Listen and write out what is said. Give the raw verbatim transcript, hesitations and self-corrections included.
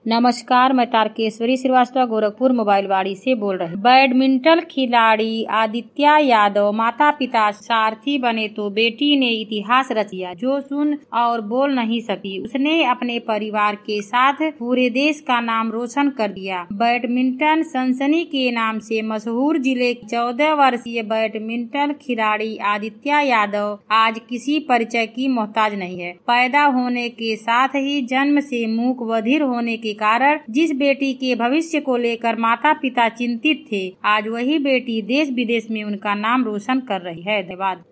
नमस्कार, मैं तारकेश्वरी श्रीवास्तव गोरखपुर मोबाइल वाड़ी से बोल रही हूँ। बैडमिंटन खिलाड़ी आदित्य यादव माता पिता सारथी बने तो बेटी ने इतिहास रच दिया। जो सुन और बोल नहीं सकी, उसने अपने परिवार के साथ पूरे देश का नाम रोशन कर दिया। बैडमिंटन सनसनी के नाम से मशहूर जिले के चौदह वर्षीय बैडमिंटन खिलाड़ी आदित्य यादव आज किसी परिचय की मोहताज नहीं है। पैदा होने के साथ ही जन्म से मूक बधिर होने के कारण जिस बेटी के भविष्य को लेकर माता पिता चिंतित थे, आज वही बेटी देश विदेश में उनका नाम रोशन कर रही है। धन्यवाद।